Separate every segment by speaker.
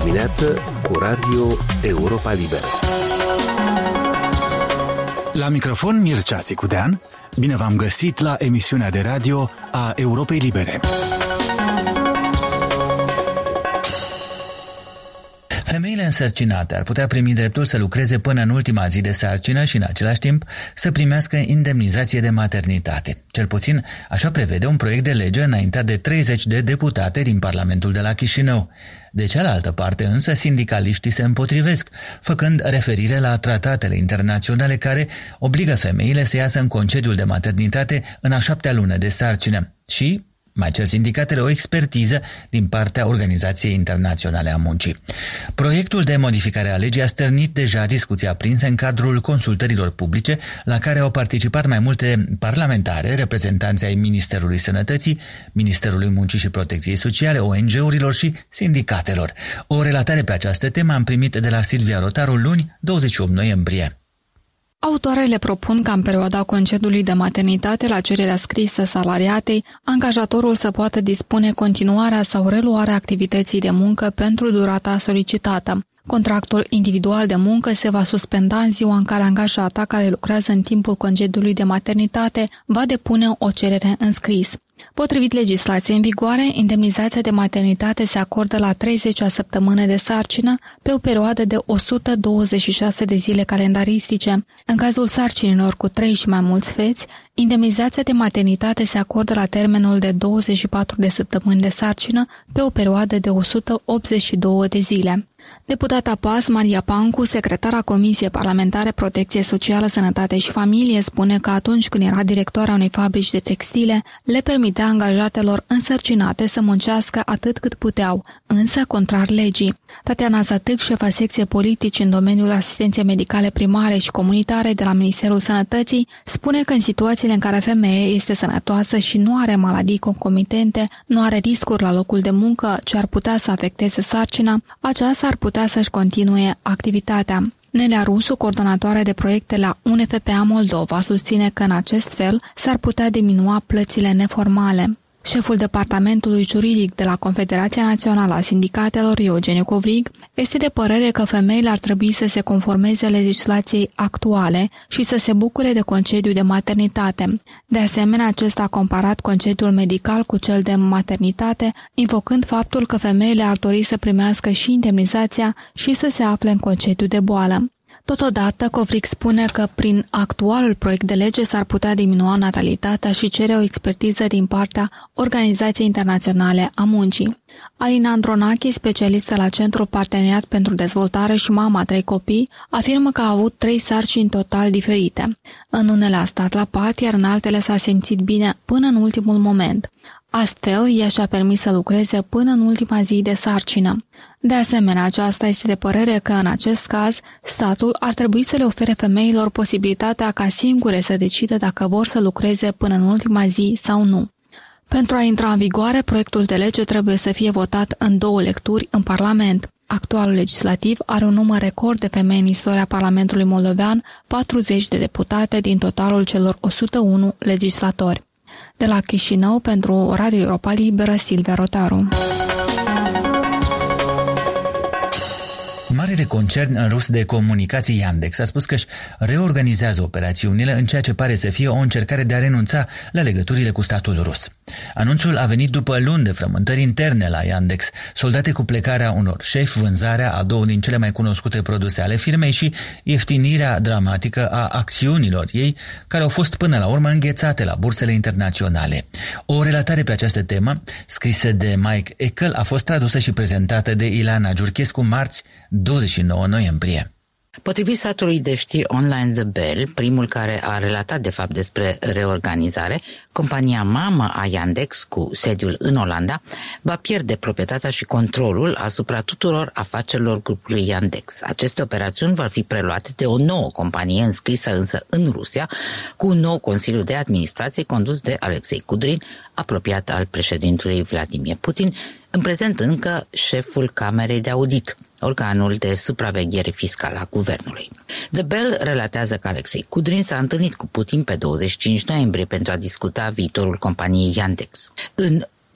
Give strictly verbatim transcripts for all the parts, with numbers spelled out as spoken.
Speaker 1: dimineață cu Radio Europa Liberă.
Speaker 2: La microfon Mircea Țicudean, bine v-am găsit la emisiunea de radio a Europei Libere.
Speaker 3: Femeile însărcinate ar putea primi dreptul să lucreze până în ultima zi de sarcină și în același timp să primească indemnizație de maternitate. Cel puțin așa prevede un proiect de lege înaintat de treizeci de deputate din Parlamentul de la Chișinău. De cealaltă parte însă sindicaliștii se împotrivesc, făcând referire la tratatele internaționale care obligă femeile să iasă în concediul de maternitate în a șaptea lună de sarcină și mai cer sindicatele o expertiză din partea Organizației Internaționale a Muncii. Proiectul de modificare a legii a stârnit deja discuții aprinse în cadrul consultărilor publice, la care au participat mai multe parlamentare, reprezentanți ai Ministerului Sănătății, Ministerului Muncii și Protecției Sociale, O N G-urilor și sindicatelor. O relatare pe această temă am primit de la Silvia Rotaru luni, douăzeci și opt noiembrie.
Speaker 4: Autoarele propun ca în perioada concediului de maternitate, la cererea scrisă salariatei, angajatorul să poată dispune continuarea sau reluarea activității de muncă pentru durata solicitată. Contractul individual de muncă se va suspenda în ziua în care angajata care lucrează în timpul concediului de maternitate va depune o cerere în scris. Potrivit legislației în vigoare, indemnizația de maternitate se acordă la treizecea săptămână de sarcină pe o perioadă de o sută douăzeci și șase de zile calendaristice. În cazul sarcinilor cu trei și mai mulți feți, indemnizația de maternitate se acordă la termenul de douăzeci și patru de săptămâni de sarcină pe o perioadă de o sută optzeci și două de zile. Deputata P A S, Maria Pancu, secretara Comisiei Parlamentare Protecție Socială, Sănătate și Familie, spune că atunci când era directoarea unei fabrici de textile, le permitea angajatelor însărcinate să muncească atât cât puteau, însă contrar legii. Tatiana Zatâc, șefa secției politici în domeniul asistenței medicale primare și comunitare de la Ministerul Sănătății, spune că în situațiile în care femeia este sănătoasă și nu are maladii concomitente, nu are riscuri la locul de muncă ce ar putea să afecteze sarcina, aceasta ar putea să-și continue activitatea. Nelea Rusu, coordonatoare de proiecte la U N F P A Moldova, susține că în acest fel s-ar putea diminua plățile neformale. Șeful departamentului juridic de la Confederația Națională a Sindicatelor, Eugeniu Covrig, este de părere că femeile ar trebui să se conformeze legislației actuale și să se bucure de concediu de maternitate. De asemenea, acesta a comparat concediul medical cu cel de maternitate, invocând faptul că femeile ar dori să primească și indemnizația și să se afle în concediu de boală. Totodată, Covrig spune că prin actualul proiect de lege s-ar putea diminua natalitatea și cere o expertiză din partea Organizației Internaționale a Muncii. Alina Andronache, specialistă la Centrul Parteneriat pentru Dezvoltare și mama a trei copii, afirmă că a avut trei sarcini total diferite. În unele a stat la pat, iar în altele s-a simțit bine până în ultimul moment. Astfel, ea și-a permis să lucreze până în ultima zi de sarcină. De asemenea, aceasta este de părere că, în acest caz, statul ar trebui să le ofere femeilor posibilitatea ca singure să decidă dacă vor să lucreze până în ultima zi sau nu. Pentru a intra în vigoare, proiectul de lege trebuie să fie votat în două lecturi în Parlament. Actualul legislativ are un număr record de femei în istoria Parlamentului moldovean, patruzeci de deputate din totalul celor o sută unu legislatori. De la Chișinău, pentru Radio Europa Liberă, Silvia Rotaru.
Speaker 3: Marele concern rus de comunicații Yandex a spus că își reorganizează operațiunile în ceea ce pare să fie o încercare de a renunța la legăturile cu statul rus. Anunțul a venit după luni de frământări interne la Yandex, soldate cu plecarea unor șefi, vânzarea a două din cele mai cunoscute produse ale firmei și ieftinirea dramatică a acțiunilor ei, care au fost până la urmă înghețate la bursele internaționale. O relatare pe această temă, scrisă de Mike Eckel, a fost tradusă și prezentată de Ilana Giurchescu marți, douăzeci și nouă noiembrie.
Speaker 5: Potrivit satului de știri online The Bell, primul care a relatat de fapt despre reorganizare, compania mamă a Yandex, cu sediul în Olanda, va pierde proprietatea și controlul asupra tuturor afacerilor grupului Yandex. Aceste operațiuni vor fi preluate de o nouă companie înscrisă însă în Rusia, cu un nou Consiliu de Administrație condus de Alexei Kudrin, apropiat al președintelui Vladimir Putin, în prezent încă șeful Camerei de Audit, organul de supraveghere fiscală a guvernului. The Bell relatează că Alexei Kudrin s-a întâlnit cu Putin pe douăzeci și cinci noiembrie pentru a discuta viitorul companiei Yandex. În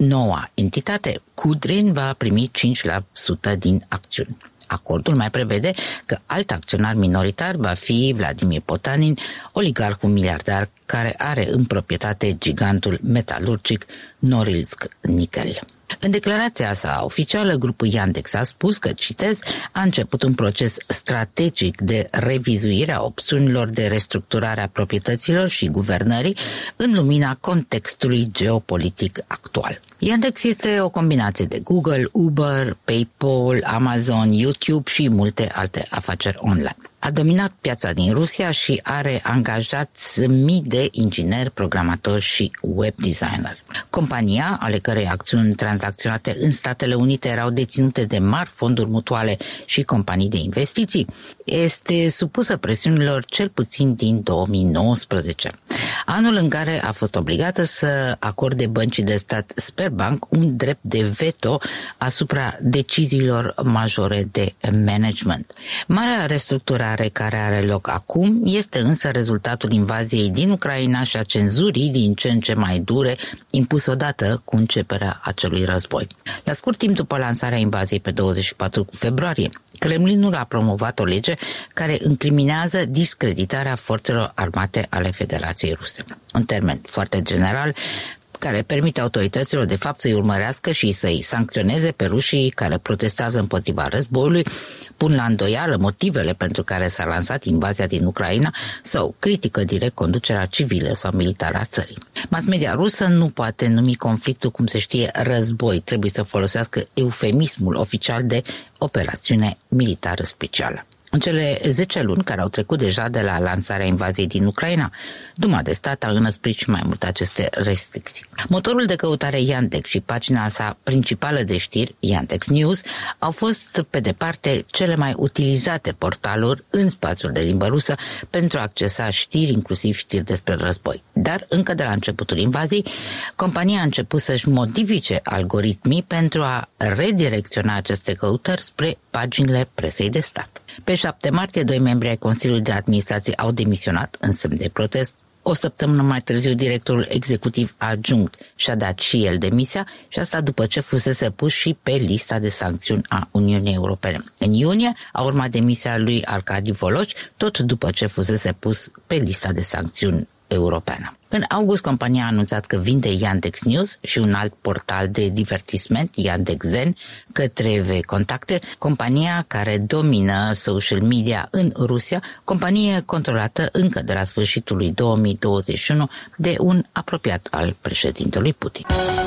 Speaker 5: noua entitate, Kudrin va primi cinci la sută din acțiuni. Acordul mai prevede că alt acționar minoritar va fi Vladimir Potanin, oligarhul miliardar care are în proprietate gigantul metalurgic Norilsk Nickel. În declarația sa oficială, grupul Yandex a spus că, citez, a început un proces strategic de revizuire a opțiunilor de restructurare a proprietăților și guvernării în lumina contextului geopolitic actual. Yandex este o combinație de Google, Uber, PayPal, Amazon, YouTube și multe alte afaceri online. A dominat piața din Rusia și are angajați mii de ingineri, programatori și web designer. Compania, ale cărei acțiuni tranzacționate în Statele Unite erau deținute de mari fonduri mutuale și companii de investiții, este supusă presiunilor cel puțin din două mii nouăsprezece, anul în care a fost obligată să acorde băncii de stat Sberbank un drept de veto asupra deciziilor majore de management. Marea restructurare care are loc acum este însă rezultatul invaziei din Ucraina și a cenzurii din ce în ce mai dure impus odată cu începerea acelui război. La scurt timp după lansarea invaziei pe douăzeci și patru februarie, Kremlinul a promovat o lege care incriminează discreditarea forțelor armate ale Federației Ruse. Un termen foarte general care permite autorităților de fapt să-i urmărească și să-i sancționeze pe rușii care protestează împotriva războiului, pun la îndoială motivele pentru care s-a lansat invazia din Ucraina sau critică direct conducerea civilă sau militară a țării. Mass media rusă nu poate numi conflictul, cum se știe, război, trebuie să folosească eufemismul oficial de operațiune militară specială. În cele zece luni care au trecut deja de la lansarea invaziei din Ucraina, Duma de stat a înăsprit și mai mult aceste restricții. Motorul de căutare Yandex și pagina sa principală de știri, Yandex News, au fost pe departe cele mai utilizate portaluri în spațiul de limbă rusă pentru a accesa știri, inclusiv știri despre război. Dar încă de la începutul invaziei, compania a început să-și modifice algoritmii pentru a redirecționa aceste căutări spre paginile presei de stat. Pe șapte martie, doi membri ai Consiliului de Administrație au demisionat în semn de protest. O săptămână mai târziu, directorul executiv adjunct și-a dat și el demisia, și asta după ce fusese pus și pe lista de sancțiuni a Uniunii Europene. În iunie a urmat demisia lui Arkadi Voloci, tot după ce fusese pus pe lista de sancțiuni europeană. În august, compania a anunțat că vinde Yandex News și un alt portal de divertisment, Yandex Zen, către V-Contacte, compania care domină social media în Rusia, companie controlată încă de la sfârșitul lui două mii douăzeci și unu de un apropiat al președintelui Putin.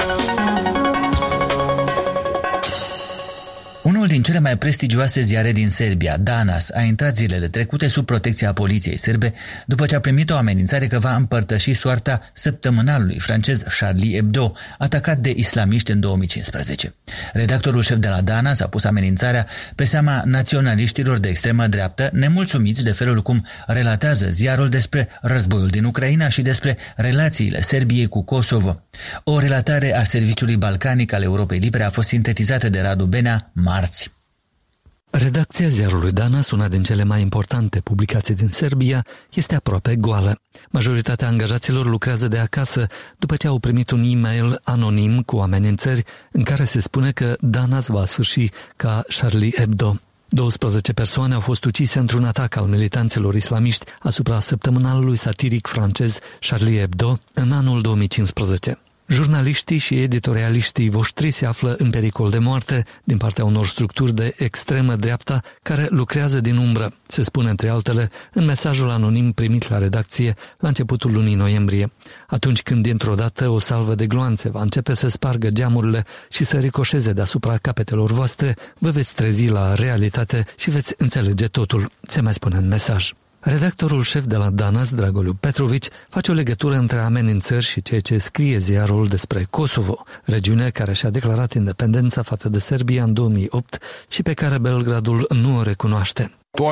Speaker 3: Unul din cele mai prestigioase ziare din Serbia, Danas, a intrat zilele trecute sub protecția poliției sârbe după ce a primit o amenințare că va împărtăși soarta săptămânalului francez Charlie Hebdo, atacat de islamiști în două mii cincisprezece. Redactorul șef de la Danas a pus amenințarea pe seama naționaliștilor de extremă dreaptă, nemulțumiți de felul cum relatează ziarul despre războiul din Ucraina și despre relațiile Serbiei cu Kosovo. O relatare a Serviciului Balcanic al Europei Libere a fost sintetizată de Radu Benea marți.
Speaker 6: Redacția ziarului Danas, una din cele mai importante publicații din Serbia, este aproape goală. Majoritatea angajaților lucrează de acasă după ce au primit un e-mail anonim cu amenințări în care se spune că Danas va sfârși ca Charlie Hebdo. douăsprezece persoane au fost ucise într-un atac al militanților islamiști asupra săptămânalului satiric francez Charlie Hebdo în anul două mii cincisprezece. Jurnaliștii și editorialiștii voștri se află în pericol de moarte din partea unor structuri de extremă dreapta care lucrează din umbră, se spune între altele în mesajul anonim primit la redacție la începutul lunii noiembrie. Atunci când dintr-o dată o salvă de gloanțe va începe să spargă geamurile și să ricoșeze deasupra capetelor voastre, vă veți trezi la realitate și veți înțelege totul, se mai spune în mesaj. Redactorul șef de la Danas, Dragoliu Petrovici, face o legătură între amenințări și ceea ce scrie ziarul despre Kosovo, regiune care și-a declarat independența față de Serbia în două mii opt și pe care Belgradul nu o recunoaște.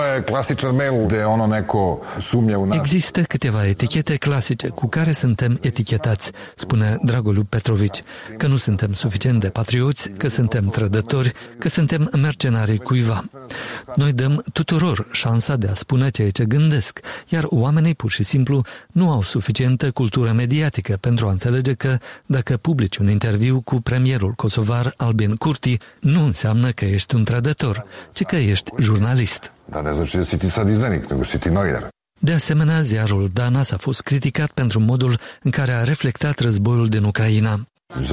Speaker 6: Există câteva etichete clasice cu care suntem etichetați, spune Dragoliu Petrovici, că nu suntem suficient de patrioți, că suntem trădători, că suntem mercenarii cuiva. Noi dăm tuturor șansa de a spune ceea ce gândesc, iar oamenii pur și simplu nu au suficientă cultură mediatică pentru a înțelege că dacă publici un interviu cu premierul kosovar Albin Kurti, nu înseamnă că ești un trădător, ci că ești jurnalist. De asemenea, ziarul Danas a fost criticat pentru modul în care a reflectat războiul din Ucraina.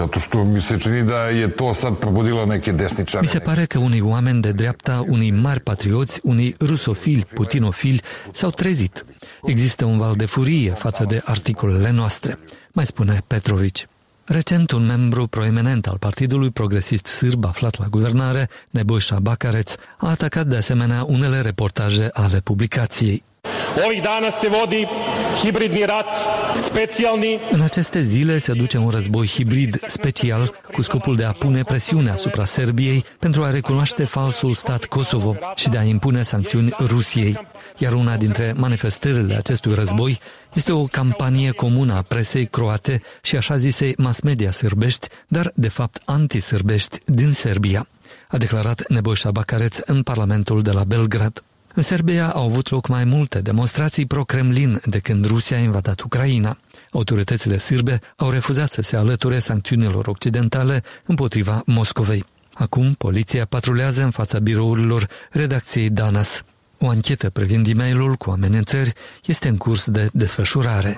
Speaker 6: Mi se pare că unii oameni de dreapta, unii mari patrioți, unii rusofili, putinofili s-au trezit. Există un val de furie față de articolele noastre, mai spune Petrovici. Recent, un membru proeminent al Partidului Progresist Sârb aflat la guvernare, Nebojša Bakarec, a atacat de asemenea unele reportaje ale publicației. În aceste zile se duce un război hibrid special cu scopul de a pune presiune asupra Serbiei pentru a recunoaște falsul stat Kosovo și de a impune sancțiuni Rusiei. Iar una dintre manifestările acestui război este o campanie comună a presei croate și așa zisei mass media sârbești, dar de fapt antisârbești din Serbia, a declarat Nebojša Bakarec în Parlamentul de la Belgrad. În Serbia au avut loc mai multe demonstrații pro-Kremlin de când Rusia a invadat Ucraina. Autoritățile sârbe au refuzat să se alăture sancțiunilor occidentale împotriva Moscovei. Acum, poliția patrulează în fața birourilor redacției Danas. O anchetă privind e-mailul cu amenințări este în curs de desfășurare.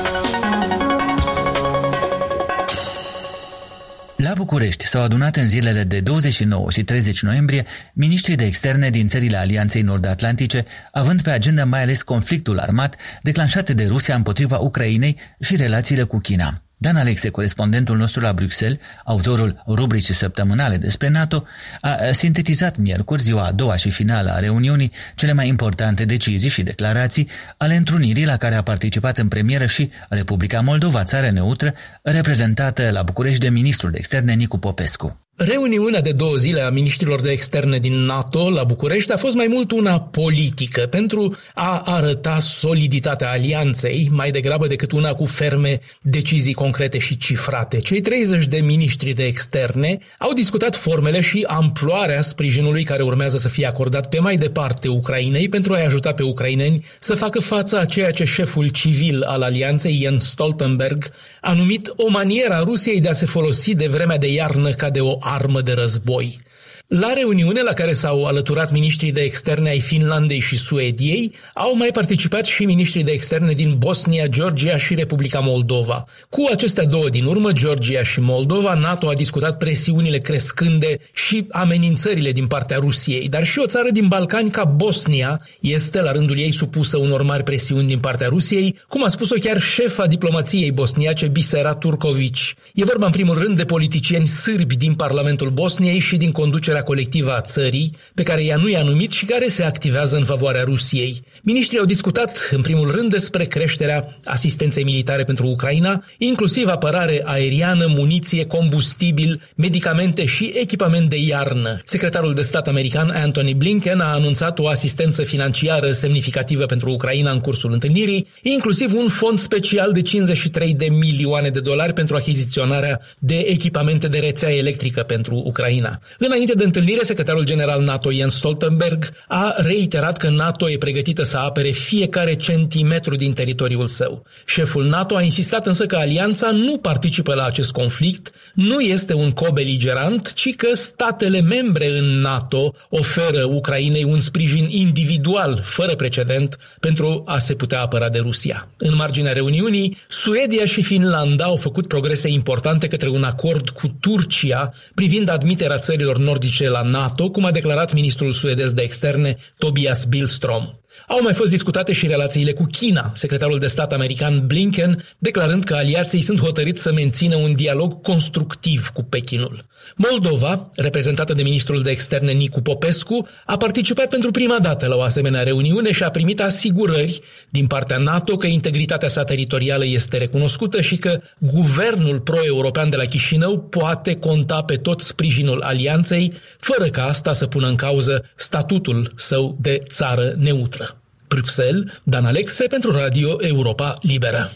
Speaker 3: La București s-au adunat în zilele de douăzeci și nouă și treizeci noiembrie miniștrii de externe din țările Alianței Nord-Atlantice, având pe agenda mai ales conflictul armat declanșat de Rusia împotriva Ucrainei și relațiile cu China. Dan Alexe, corespondentul nostru la Bruxelles, autorul rubricii săptămânale despre NATO, a sintetizat miercuri, ziua a doua și finală a reuniunii, cele mai importante decizii și declarații ale întrunirii la care a participat în premieră și Republica Moldova, țară neutră, reprezentată la București de ministrul de externe Nicu Popescu.
Speaker 7: Reuniunea de două zile a miniștrilor de externe din NATO la București a fost mai mult una politică pentru a arăta soliditatea alianței, mai degrabă decât una cu ferme decizii concrete și cifrate. Cei treizeci de miniștri de externe au discutat formele și amploarea sprijinului care urmează să fie acordat pe mai departe Ucrainei pentru a-i ajuta pe ucraineni să facă față a ceea ce șeful civil al alianței, Jens Stoltenberg, a numit o manieră a Rusiei de a se folosi de vremea de iarnă ca de o armă de război. La reuniune la care s-au alăturat miniștrii de externe ai Finlandei și Suediei, au mai participat și miniștrii de externe din Bosnia, Georgia și Republica Moldova. Cu acestea două din urmă, Georgia și Moldova, NATO a discutat presiunile crescânde și amenințările din partea Rusiei, dar și o țară din Balcani ca Bosnia este la rândul ei supusă unor mari presiuni din partea Rusiei, cum a spus-o chiar șefa diplomației bosniace Bisera Turković. E vorba în primul rând de politicieni sârbi din Parlamentul Bosniei și din conducerea colectivă a țării, pe care ea nu i-a numit și care se activează în favoarea Rusiei. Miniștrii au discutat, în primul rând, despre creșterea asistenței militare pentru Ucraina, inclusiv apărare aeriană, muniție, combustibil, medicamente și echipament de iarnă. Secretarul de stat american Antony Blinken a anunțat o asistență financiară semnificativă pentru Ucraina în cursul întâlnirii, inclusiv un fond special de cincizeci și trei de milioane de dolari pentru achiziționarea de echipamente de rețea electrică pentru Ucraina. Înainte de întâlnire, secretarul general NATO Jens Stoltenberg a reiterat că NATO e pregătită să apere fiecare centimetru din teritoriul său. Șeful NATO a insistat însă că alianța nu participă la acest conflict, nu este un cobeligerant, ci că statele membre în NATO oferă Ucrainei un sprijin individual, fără precedent, pentru a se putea apăra de Rusia. În marginea reuniunii, Suedia și Finlanda au făcut progrese importante către un acord cu Turcia privind admiterea țărilor nordice la NATO, cum a declarat ministrul suedez de externe Tobias Billström. Au mai fost discutate și relațiile cu China, secretarul de stat american Blinken declarând că aliații sunt hotărâți să mențină un dialog constructiv cu Pechinul. Moldova, reprezentată de ministrul de externe Nicu Popescu, a participat pentru prima dată la o asemenea reuniune și a primit asigurări din partea NATO că integritatea sa teritorială este recunoscută și că guvernul pro-european de la Chișinău poate conta pe tot sprijinul alianței, fără ca asta să pună în cauză statutul său de țară neutră. Bruxelles, Dan Alexe pentru Radio Europa Liberă.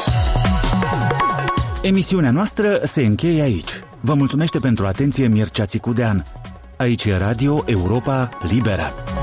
Speaker 2: Emisiunea noastră se încheie aici. Vă mulțumește pentru atenție Mircea Țicudean. Aici e Radio Europa Liberă.